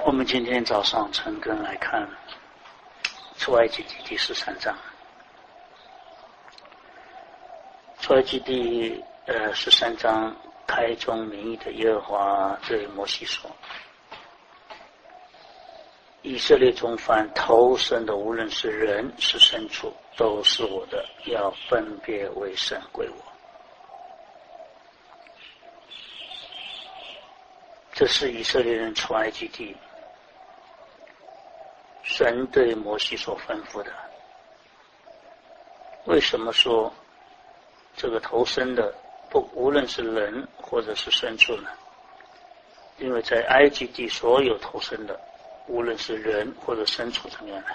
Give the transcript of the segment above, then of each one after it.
我们今天早上陈根来看出埃及记第13章。出埃及第13章开宗明义的耶和华对摩西说：以色列中凡投生的，无论是人是牲畜，都是我的，要分别为圣归我。这是以色列人出埃及地神对摩西所吩咐的。为什么说这个投生的无论是人或者是牲畜呢？因为在埃及地所有投生的，无论是人或者牲畜怎么样呢，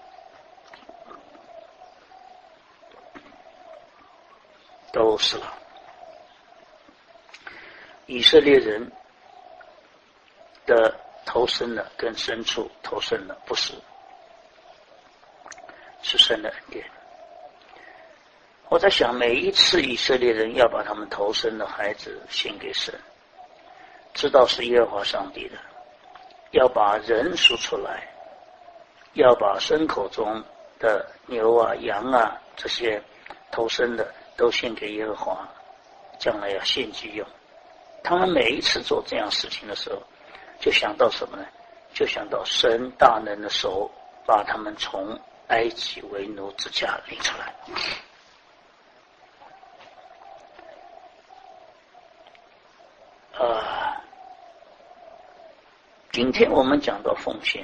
都死了。以色列人的投生的跟牲畜投生的不是，是神的恩典。我在想，每一次以色列人要把他们投生的孩子献给神，知道是耶和华上帝的，要把人赎出来，要把牲口中的牛啊羊啊这些投生的都献给耶和华，将来要献祭用。他们每一次做这样事情的时候，就想到什么呢？就想到神大能的手把他们从埃及为奴之家领出来。今天我们讲到奉献，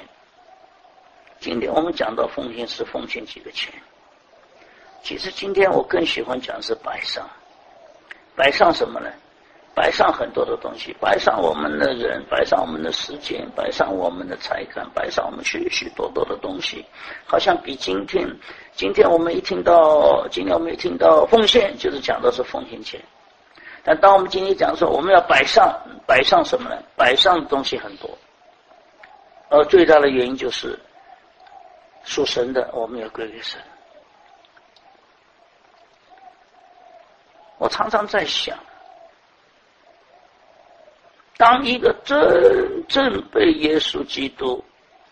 是奉献几个钱。其实今天我更喜欢讲是摆上。摆上什么呢？摆上很多的东西，摆上我们的人，摆上我们的时间，摆上我们的才干，摆上我们许许多多的东西，好像比今天我们一听到奉献，就是讲的是奉献钱。但当我们今天讲说我们要摆上什么呢？摆上的东西很多，而最大的原因就是属神的我们要归给神。我常常在想，当一个真正被耶稣基督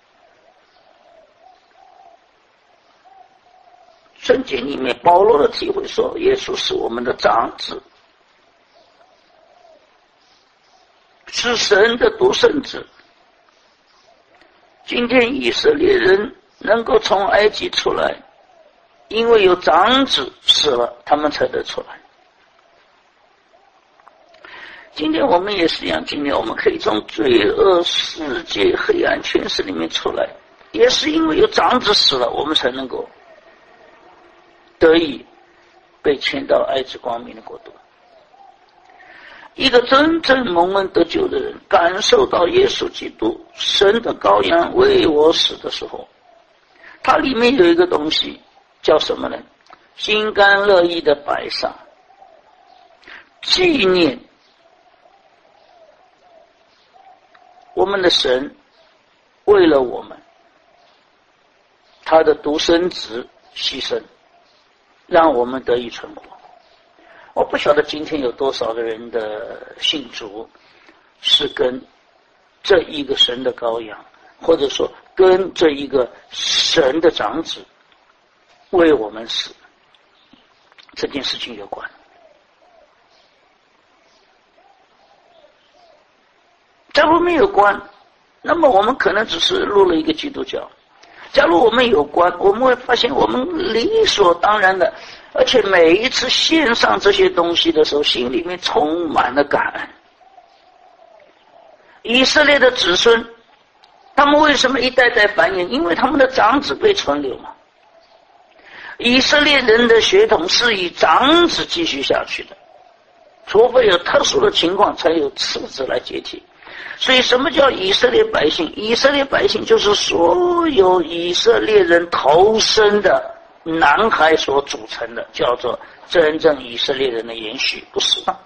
圣经里面保罗的体会说耶稣是我们的长子，是神的独生子。今天以色列人能够从埃及出来，因为有长子死了，他们才得出来。今天我们也是一样，今天我们可以从罪恶世界黑暗权势里面出来，也是因为有长子死了，我们才能够得以被迁到爱子光明的国度。一个真正蒙恩得救的人，感受到耶稣基督神的羔羊为我死的时候，它里面有一个东西叫什么呢？心甘乐意的摆上，纪念我们的神为了我们，他的独生子牺牲，让我们得以存活。我不晓得今天有多少个人的信主是跟这一个神的羔羊，或者说跟这一个神的长子为我们死这件事情有关。假如没有关，那么我们可能只是入了一个基督教。假如我们有关，我们会发现我们理所当然的，而且每一次献上这些东西的时候，心里面充满了感恩。以色列的子孙，他们为什么一代代繁衍？因为他们的长子被存留嘛。以色列人的血统是以长子继续下去的，除非有特殊的情况，才有次子来接替。所以什么叫以色列百姓？以色列百姓就是所有以色列人投生的男孩所组成的，叫做真正以色列人的延续，不是吗？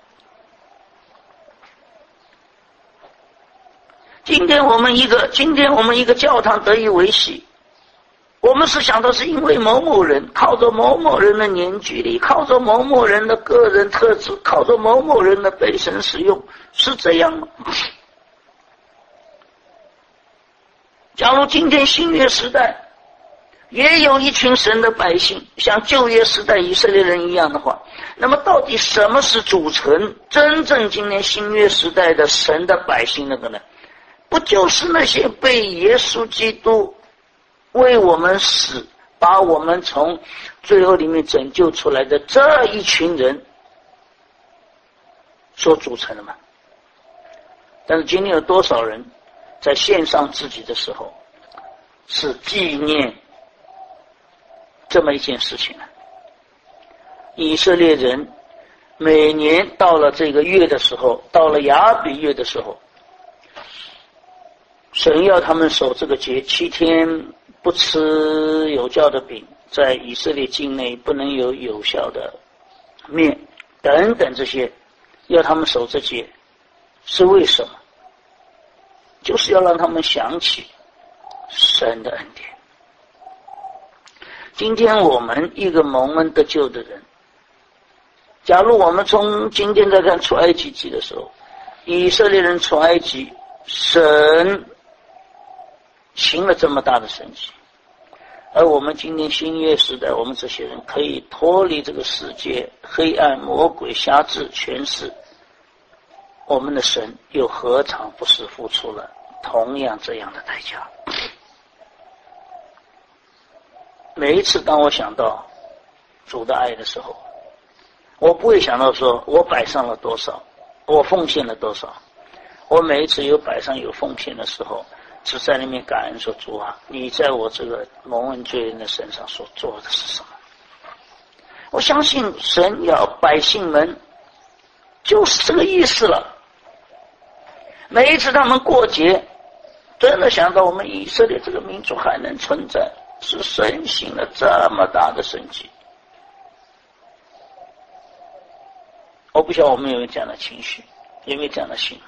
今天我们一个教堂得以维系，我们是想到是因为某某人，靠着某某人的年距离，靠着某某人的个人特质，靠着某某人的被神使用，是这样吗？ 假如今天新约时代也有一群神的百姓像旧约时代以色列人一样的话，那么到底什么是组成真正今年新约时代的神的百姓那个呢？不就是那些被耶稣基督为我们死，把我们从罪恶里面拯救出来的这一群人所组成的吗？但是今天有多少人在献上自己的时候是纪念这么一件事情呢？以色列人每年到了这个月的时候，到了亚比月的时候，神要他们守这个节，7天不吃有酵的饼，在以色列境内不能有有效的面等等，这些要他们守这节是为什么？就是要让他们想起神的恩典。今天我们一个蒙恩得救的人，假如我们从今天在看出埃及记的时候，以色列人出埃及，神行了这么大的神迹，而我们今天新约时代，我们这些人可以脱离这个世界黑暗、魔鬼、辖制、权势，我们的神又何尝不是付出了同样这样的代价？每一次当我想到主的爱的时候，我不会想到说我摆上了多少，我奉献了多少。我每一次有摆上有奉献的时候，只在那边感恩说，主啊，你在我这个蒙恩罪人的身上所做的是什么？我相信神要百姓们就是这个意思了。每一次他们过节，真的想到我们以色列这个民族还能存在，是神行了这么大的神迹。我不晓得我们有没有这样的情绪，有没有这样的心。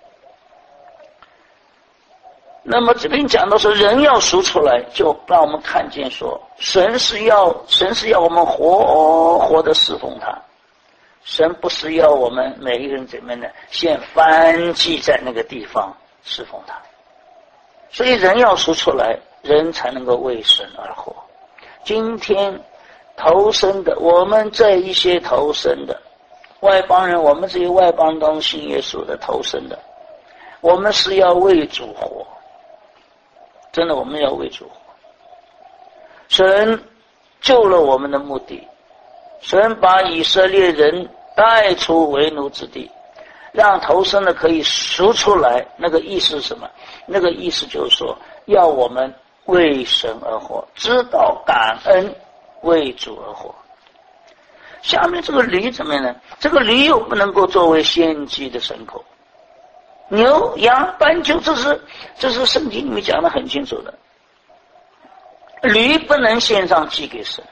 那么这边讲到说，人要赎出来，就让我们看见说，神是要我们活的侍奉他。神不是要我们每一个人怎么呢？先翻祭在那个地方侍奉他。所以人要赎出来，人才能够为神而活。今天投生的，我们这一些投生的外邦人，我们这些外邦当中信耶稣的投生的，我们是要为主活。真的，我们要为主活。神救了我们的目的，神把以色列人带出为奴之地，让投生的可以赎出来。那个意思是什么？那个意思就是说，要我们为神而活，知道感恩，为主而活。下面这个驴怎么样呢？这个驴又不能够作为献祭的牲口，牛、羊、斑鸠，这是圣经里面讲的很清楚的。驴不能献上祭给神。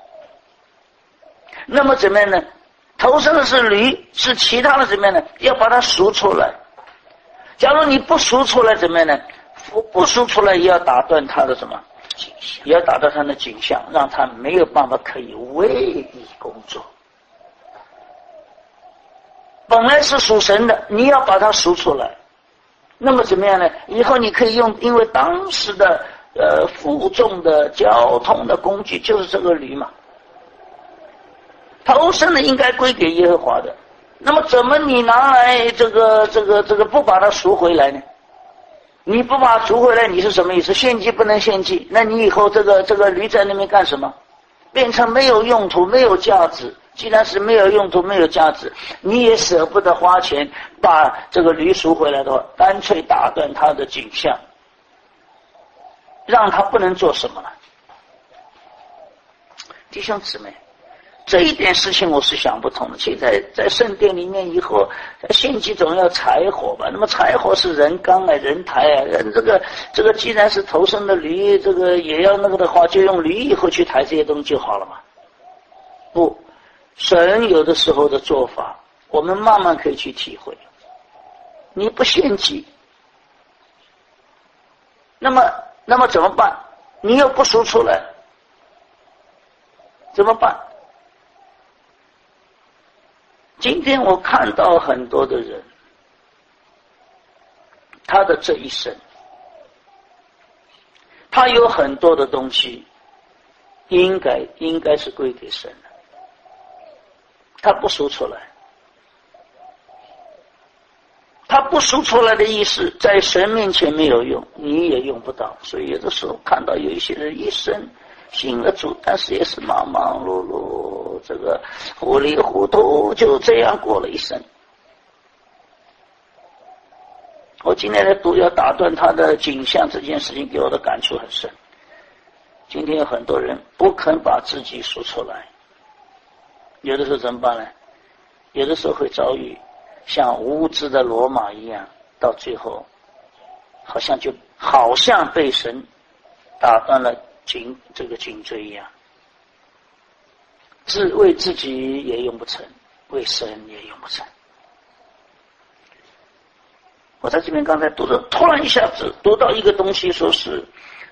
那么怎么样呢？投生的是驴，是其他的怎么样呢？要把它赎出来。假如你不赎出来怎么样呢？不赎出来也要打断它的什么？也要打断它的景象，让它没有办法可以为你工作。本来是属神的，你要把它赎出来。那么怎么样呢？以后你可以用，因为当时的负重的交通的工具就是这个驴嘛。投生的应该归给耶和华的，那么怎么你拿来这个不把它赎回来呢？你不把它赎回来，你是什么意思？献祭不能献祭，那你以后这个驴在那边干什么？变成没有用途、没有价值。既然是没有用途、没有价值，你也舍不得花钱把这个驴赎回来的话，干脆打断它的景象，让它不能做什么了。弟兄姊妹，这一点事情我是想不通的。其实在圣殿里面以后，献祭总要柴火吧？那么柴火是人缸啊、人抬啊，这个既然是头生的驴，这个也要那个的话，就用驴以后去抬这些东西就好了嘛？不，神有的时候的做法，我们慢慢可以去体会。你不献祭，那么怎么办？你又不赎出来，怎么办？今天我看到很多的人，他的这一生他有很多的东西应该是归给神的，他不说出来。他不说出来的意思，在神面前没有用，你也用不到。所以有的时候看到有一些人一生信了主，但是也是忙忙碌碌，这个糊里糊涂就这样过了一生。我今天的读要打断他的景象这件事情，给我的感触很深。今天有很多人不肯把自己说出来，有的时候怎么办呢？有的时候会遭遇像无知的罗马一样，到最后好像被神打断了颈椎一样，为自己也用不成，为神也用不成。我在这边刚才读的，突然一下子读到一个东西，说是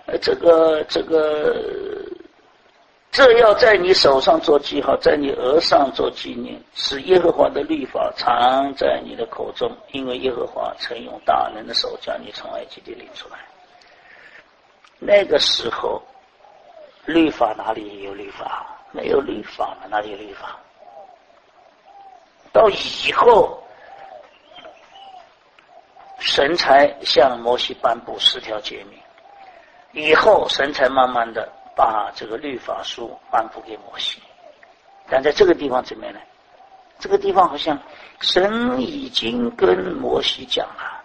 这要在你手上做记号，在你额上做纪念，使耶和华的律法常在你的口中，因为耶和华曾用大能的手将你从埃及地领出来。那个时候律法哪里有律法？没有律法了，哪里有律法？到以后神才向摩西颁布10条诫命，以后神才慢慢的把这个律法书颁布给摩西。但在这个地方怎么样呢？这个地方好像神已经跟摩西讲了，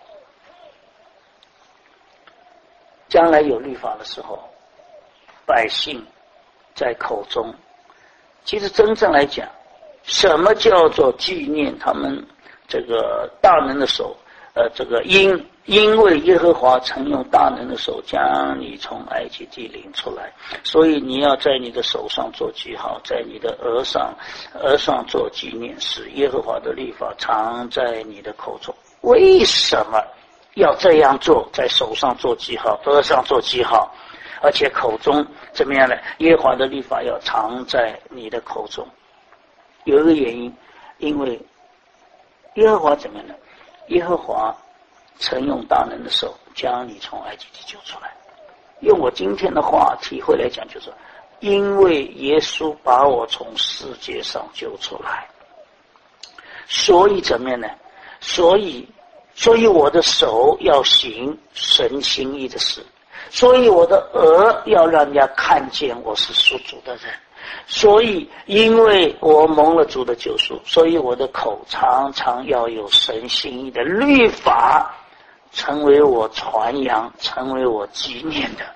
将来有律法的时候，百姓在口中。其实真正来讲，什么叫做纪念他们这个大能的手？因为耶和华曾用大能的手将你从埃及地领出来，所以你要在你的手上做记号，在你的额上做纪念，使耶和华的律法常在你的口中。为什么要这样做？在手上做记号，额上做记号，而且口中怎么样呢？耶和华的律法要常在你的口中。有一个原因，因为耶和华怎么样呢？耶和华曾用大能的手将你从埃及地救出来。用我今天的话体会来讲，就是因为耶稣把我从世界上救出来，所以怎么样呢？所以我的手要行神心意的事，所以我的额要让人家看见我是属主的人，所以因为我蒙了主的救赎，所以我的口常常要有神心意的律法成为我传扬，成为我纪念的。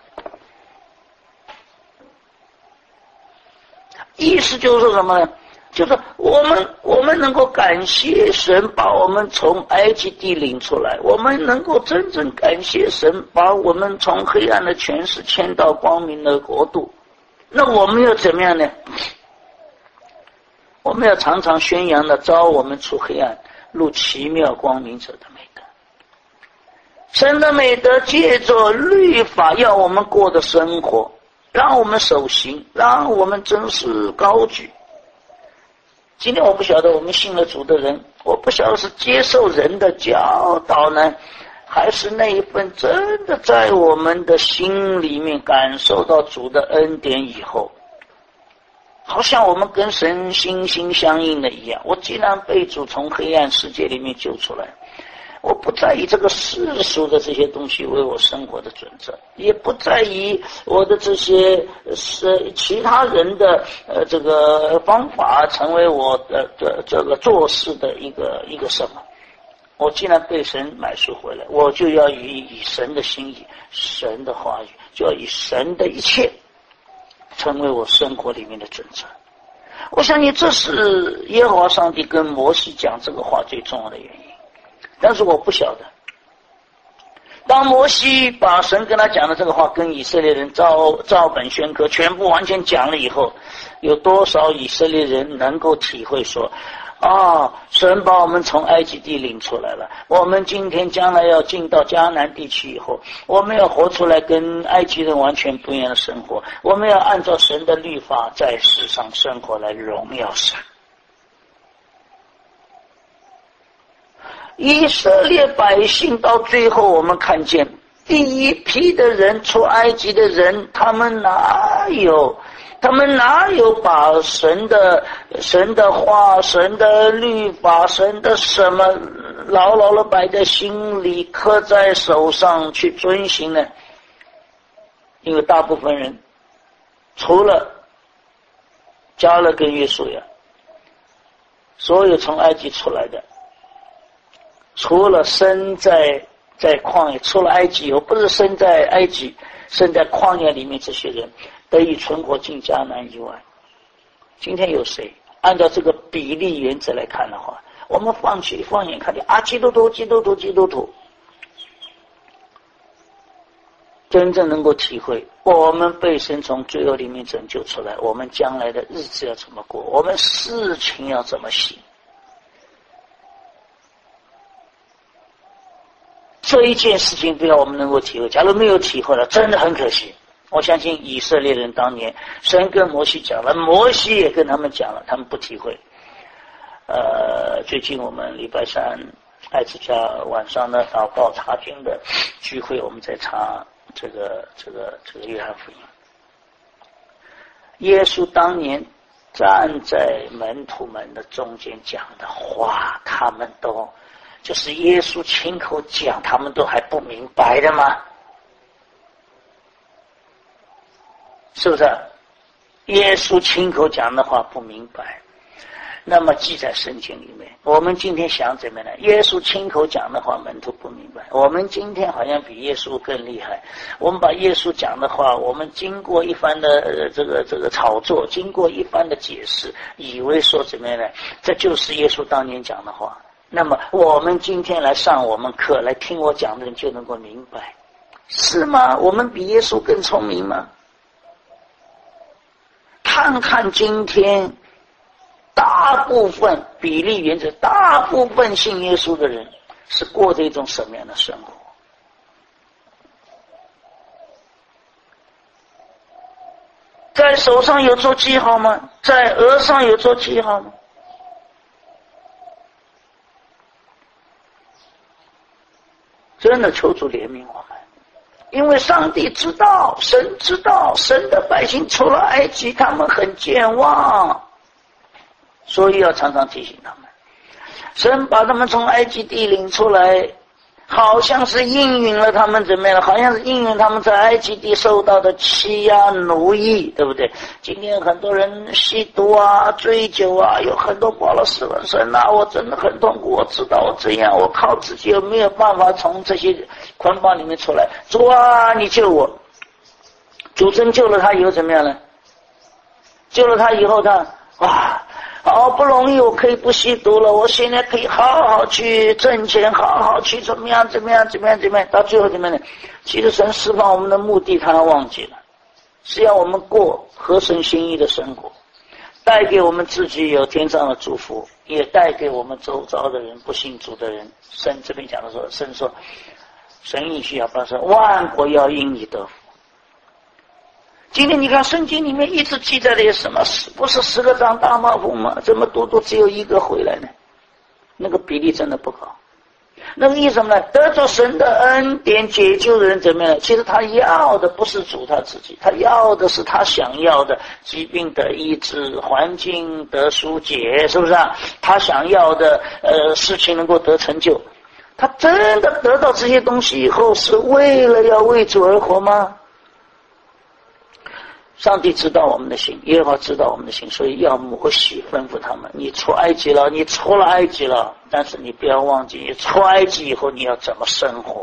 意思就是说什么呢？就是我们能够感谢神把我们从埃及地领出来，我们能够真正感谢神把我们从黑暗的权势迁到光明的国度。那我们要怎么样呢？我们要常常宣扬的招我们出黑暗入奇妙光明者的美德。神的美德借着律法要我们过的生活，让我们守行，让我们真实高举。今天我不晓得我们信了主的人，我不晓得是接受人的教导呢，还是那一份真的在我们的心里面感受到主的恩典以后，好像我们跟神心心相印的一样。我既然被主从黑暗世界里面救出来，我不在意这个世俗的这些东西为我生活的准则，也不在意我的这些其他人的这个方法成为我的这个做事的一个什么。我既然被神买赎回来，我就要以神的心意，神的话语，就要以神的一切成为我生活里面的准则。我相信这是耶和华上帝跟摩西讲这个话最重要的原因。但是我不晓得，当摩西把神跟他讲的这个话跟以色列人照本宣科，全部完全讲了以后，有多少以色列人能够体会说，神把我们从埃及地领出来了，我们今天将来要进到迦南地区以后，我们要活出来跟埃及人完全不一样的生活，我们要按照神的律法在世上生活来荣耀神。以色列百姓到最后我们看见第一批的人出埃及的人，他们哪有把神的话、神的律法、神的什么牢牢的摆在心里，刻在手上去遵行呢？因为大部分人除了加勒跟约书亚，所有从埃及出来的，除了生在旷野，出了埃及以后，不是生在埃及，生在旷野里面，这些人得以存活进迦南以外，今天有谁按照这个比例原则来看的话，我们放眼看见基督徒，真正能够体会我们被神从罪恶里面拯救出来，我们将来的日子要怎么过，我们事情要怎么行，这一件事情都要我们能够体会。假如没有体会了，真的很可惜。我相信以色列人当年神跟摩西讲了，摩西也跟他们讲了，他们不体会。最近我们礼拜三爱之家晚上的祷告查经的聚会，我们在查这个约翰福音。耶稣当年站在门徒们的中间讲的话，他们都就是耶稣亲口讲，他们都还不明白的吗？是不是？耶稣亲口讲的话不明白，那么记在圣经里面。我们今天想怎么呢？耶稣亲口讲的话门徒不明白，我们今天好像比耶稣更厉害。我们把耶稣讲的话，我们经过一番的这个炒作，经过一番的解释，以为说怎么样呢？这就是耶稣当年讲的话。那么我们今天来上我们课，来听我讲的人就能够明白，是吗？我们比耶稣更聪明吗？看看今天大部分比例原则，大部分信耶稣的人是过着一种什么样的生活？在手上有做记号吗？在额上有做记号吗？真的求主怜悯我们，因为上帝知道，神知道，神的百姓出了埃及，他们很健忘，所以要常常提醒他们。神把他们从埃及地领出来，好像是应允了他们怎么样？好像是应允他们在埃及地受到的欺压奴役，对不对？今天很多人吸毒啊、醉酒啊，有很多报了死了，神啊，我真的很痛苦，我知道我这样，我靠自己有没有办法从这些捆绑里面出来？主啊，你救我！主真救了他以后怎么样呢？救了他以后，他好不容易我可以不吸毒了，我现在可以好好去挣钱，好好去怎么样，到最后怎么样呢？其实神释放我们的目的他忘记了，是要我们过合神心意的生活，带给我们自己有天上的祝福，也带给我们周遭的人，不信主的人。神这边讲的说，神说，神应许亚伯拉罕说，万国要因你得福。今天你看圣经里面一直记载的什么？不是10个长大麻风吗？怎么读只有1个回来呢？那个比例真的不高。那个意思什么呢？得着神的恩典解救的人怎么样？其实他要的不是主他自己，他要的是他想要的疾病的医治，环境得疏解，是不是啊？他想要的事情能够得成就。他真的得到这些东西以后，是为了要为主而活吗？上帝知道我们的心，耶和华知道我们的心，所以要摩西吩咐他们，你出埃及了，你出了埃及了，但是你不要忘记，你出埃及以后你要怎么生活，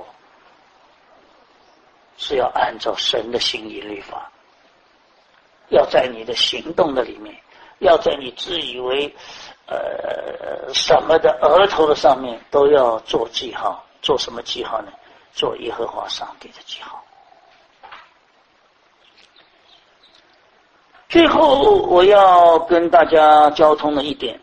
是要按照神的心意律法，要在你的行动的里面，要在你自以为什么的额头的上面都要做记号。做什么记号呢？做耶和华上帝的记号。最后我要跟大家交通的一点，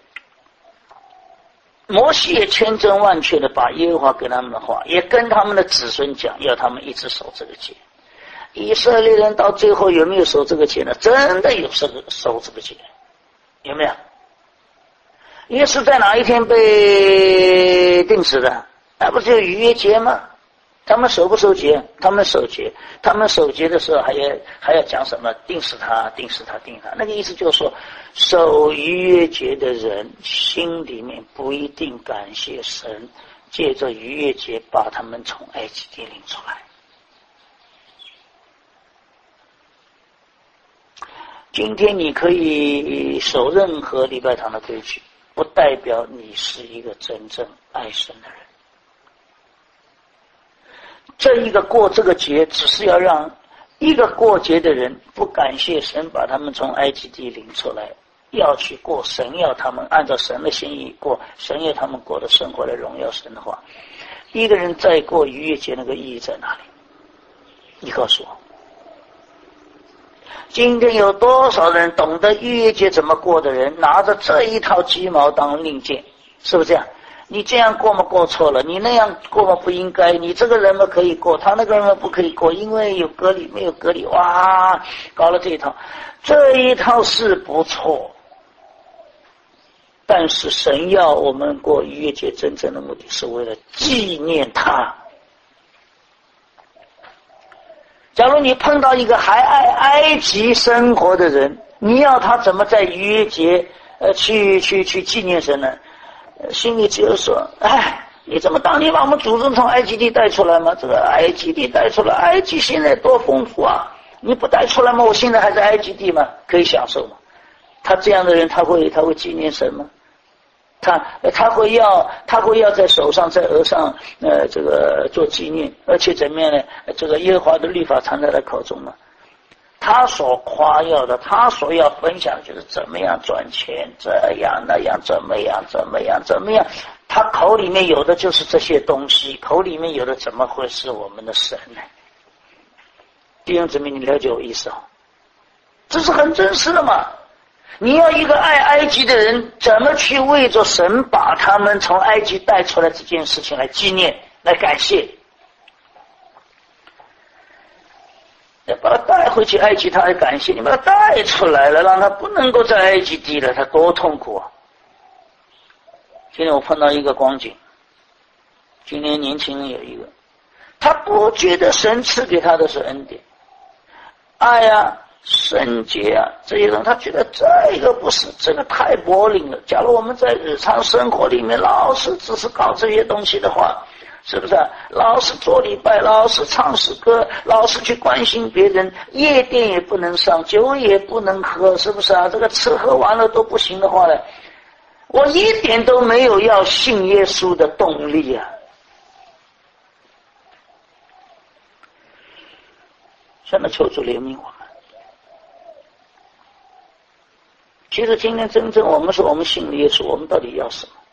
摩西也千真万确的把耶和华给他们的话也跟他们的子孙讲，要他们一直守这个节。以色列人到最后有没有守这个节呢？真的有守这个节，有没有？耶稣在哪一天被定死的？那不是有逾越节吗？ 他们守不守节？他们守节。他们守节的时候还要讲什么？定死他，定死他，定他。那个意思就是说，守逾越节的人心里面不一定感谢神，借着逾越节把他们从埃及地领出来。今天你可以守任何礼拜堂的规矩，不代表你是一个真正爱神的人。这一个过这个节，只是要让一个过节的人不感谢神把他们从埃及地领出来，要去过神要他们按照神的心意过，神要他们过的生活来荣耀神的话，一个人再过逾越节，那个意义在哪里？你告诉我。今天有多少人懂得逾越节怎么过的人，拿着这一套鸡毛当令箭，是不是这样？你这样过嘛过错了，你那样过嘛不应该，你这个人嘛可以过，他那个人嘛不可以过，因为有隔离没有隔离，哇，搞了这一套。这一套是不错，但是神要我们过逾越节真正的目的是为了纪念他。假如你碰到一个还爱埃及生活的人，你要他怎么在逾越节去纪念神呢？心里只有说，哎，你怎么当年把我们祖宗从埃及地带出来吗？这个埃及地带出来，埃及现在多丰富啊！你不带出来吗？我现在还在埃及地吗？可以享受吗？他这样的人，他会纪念神吗？他会要在手上在额上这个做纪念，而且怎么样呢？这个耶和华的律法藏在他口中呢？他所夸耀的，他所要分享的就是怎么样赚钱，这样那样，怎么样，他口里面有的就是这些东西，口里面有的怎么会是我们的神呢？弟兄姊妹，你了解我意思啊？这是很真实的嘛。你要一个爱埃及的人，怎么去为着神把他们从埃及带出来这件事情来纪念，来感谢？要把他带回去埃及，他还感谢你，把他带出来了，让他不能够在埃及地了，他多痛苦啊！今天我碰到一个光景，今年年轻人有一个，他不觉得神赐给他的是恩典，爱啊，圣洁啊，这些人他觉得这个不是，这个太薄龄了。假如我们在日常生活里面老是只是搞这些东西的话，是不是啊？老是做礼拜，老是唱诗歌，老是去关心别人，夜店也不能上，酒也不能喝，是不是啊？这个吃喝玩乐都不行的话呢，我一点都没有要信耶稣的动力啊！现在求主怜悯我们。其实今天真正我们说我们信耶稣，我们到底要什么？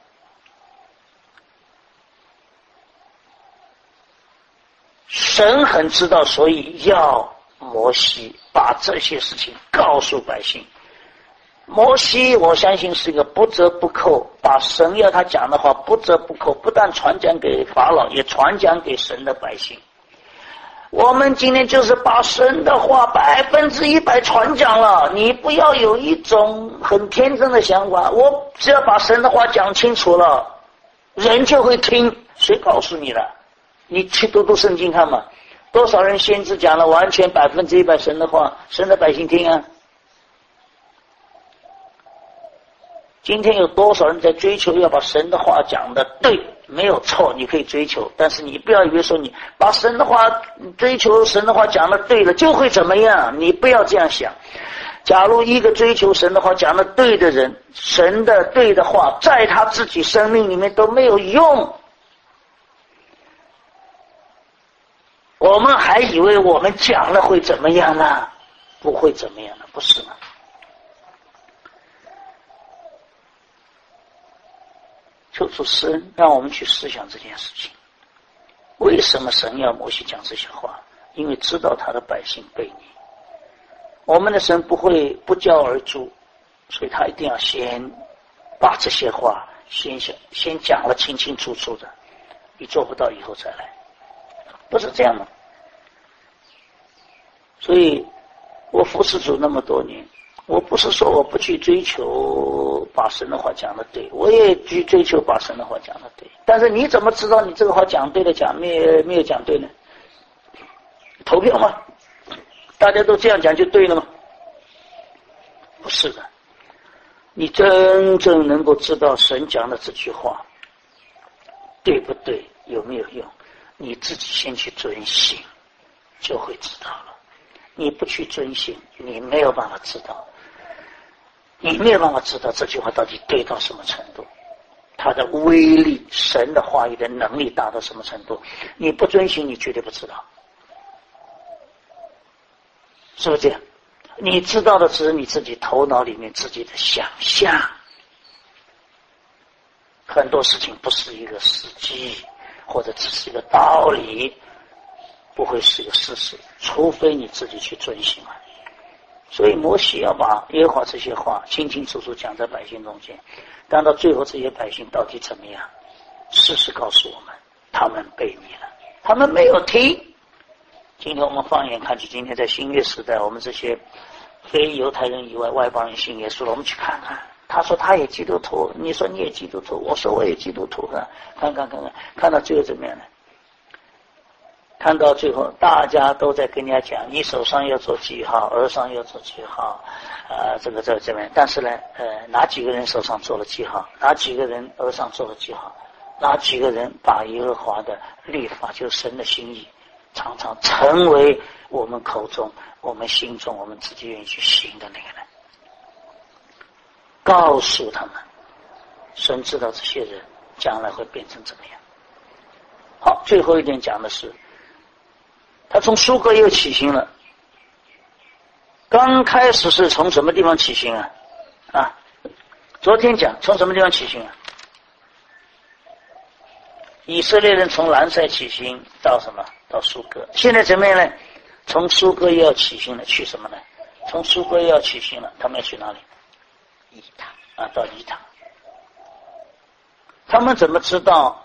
神很知道，所以要摩西把这些事情告诉百姓。摩西我相信是一个不折不扣，把神要他讲的话不折不扣，不但传讲给法老，也传讲给神的百姓。我们今天就是把神的话100%传讲了，你不要有一种很天真的想法，我只要把神的话讲清楚了，人就会听。谁告诉你的？你去读圣经看嘛，多少人先知讲了完全100%神的话，神的百姓听啊。今天有多少人在追求要把神的话讲的对，没有错，你可以追求，但是你不要以为说你把神的话追求神的话讲的对了就会怎么样，你不要这样想。假如一个追求神的话讲的对的人，神的对的话在他自己生命里面都没有用，我们还以为我们讲了会怎么样呢？不会怎么样的，不是吗？求主施恩，让我们去思想这件事情。为什么神要摩西讲这些话？因为知道他的百姓悖逆。我们的神不会不教而诛，所以他一定要先把这些话先讲了清清楚楚的，你做不到以后再来，不是这样吗？所以我服侍主那么多年， 我不是说我不去追求把神的话讲的对，我也去追求把神的话讲的对。但是你怎么知道你这个话讲对了，讲没有讲对呢？投票吗？大家都这样讲就对了吗？不是的。你真正能够知道神讲的这句话对不对，有没有用，你自己先去遵行，就会知道了。你不去遵行，你没有办法知道。你没有办法知道这句话到底对到什么程度，它的威力，神的话语的能力达到什么程度，你不遵循你绝对不知道，是不是这样？你知道的只是你自己头脑里面自己的想象，很多事情不是一个实际，或者只是一个道理，不会是一个事实，除非你自己去遵循啊。所以摩西要把耶和华这些话清清楚楚讲在百姓中间，但到最后这些百姓到底怎么样？事实告诉我们，他们背逆了，他们没有听。今天我们放眼看去，今天在新约时代，我们这些非犹太人以外外邦人信耶稣了，我们去看看。他说他也基督徒，你说你也基督徒，我说我也基督徒，看到最后怎么样呢？看到最后，大家都在跟人家讲，你手上要做记号，额上要做记号，这么样？但是呢，哪几个人手上做了记号？哪几个人额上做了记号？哪几个人把耶和华的律法，就是神的心意，常常成为我们口中、我们心中、我们自己愿意去行的那个人？告诉他们，神知道这些人将来会变成怎么样。好，最后一点讲的是。他从苏格又起行了，刚开始是从什么地方起行啊？昨天讲从什么地方起行啊？以色列人从兰塞起行到什么？到苏格。现在怎么样呢？从苏格又要起行了，去什么呢？从苏格又要起行了，他们要去哪里？以塔啊，到以塔。他们怎么知道？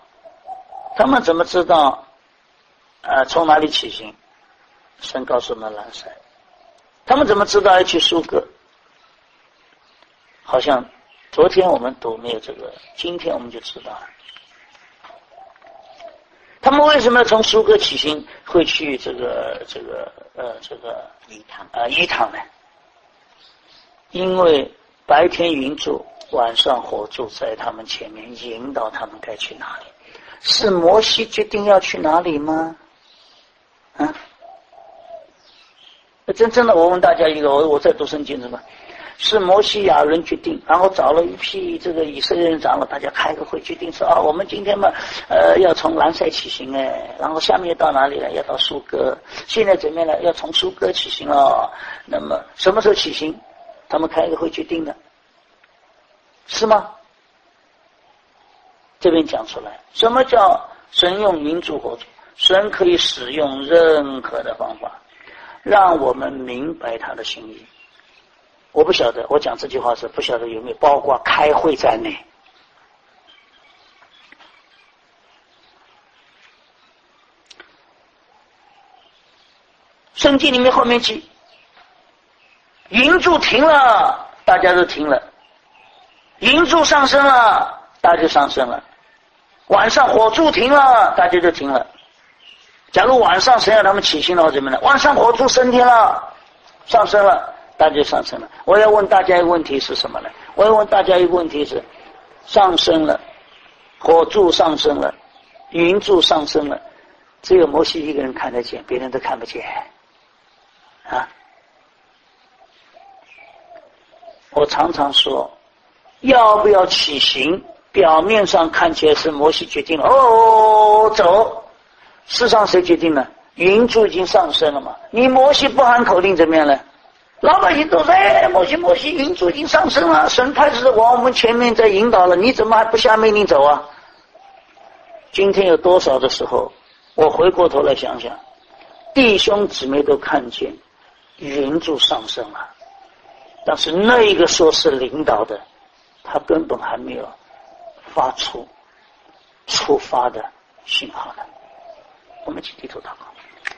从哪里起行？神告诉我们兰塞。他们怎么知道要去苏格？好像昨天我们读没有这个，今天我们就知道了。他们为什么要从苏格起行，会去这个以堂呢？因为白天云柱，晚上火柱在他们前面引导他们该去哪里。是摩西决定要去哪里吗？真的，我问大家一个，我在读圣经是吧？是摩西亚伦决定，然后找了一批这个以色列人长老，大家开个会，决定说我们今天嘛，要从兰塞起行然后下面到哪里了？要到苏格。现在怎么样了？要从苏格起行了。那么什么时候起行？他们开个会决定的，是吗？这边讲出来，什么叫神用云柱火柱？神可以使用任何的方法，让我们明白他的心意。我不晓得，我讲这句话是不晓得有没有包括开会在内。圣经里面后面记，云柱停了，大家都停了；云柱上升了，大家就上升了；晚上火柱停了，大家就停了。假如晚上神要他们起行的话，怎么呢？晚上火柱升天了，上升了，大家就上升了。我要问大家一个问题是什么呢？我要问大家一个问题是：上升了，火柱上升了，云柱上升了，只有摩西一个人看得见，别人都看不见啊！我常常说，要不要起行？表面上看起来是摩西决定了，走。事实上谁决定呢？云柱已经上升了嘛，你摩西不喊口令怎么样呢？老百姓都说摩西云柱已经上升了，神开始往我们前面在引导了，你怎么还不下命令走啊？今天有多少的时候，我回过头来想想，弟兄姊妹都看见云柱上升了，但是那一个说是领导的，他根本还没有发出出发的信号呢。我们一起低头祷告。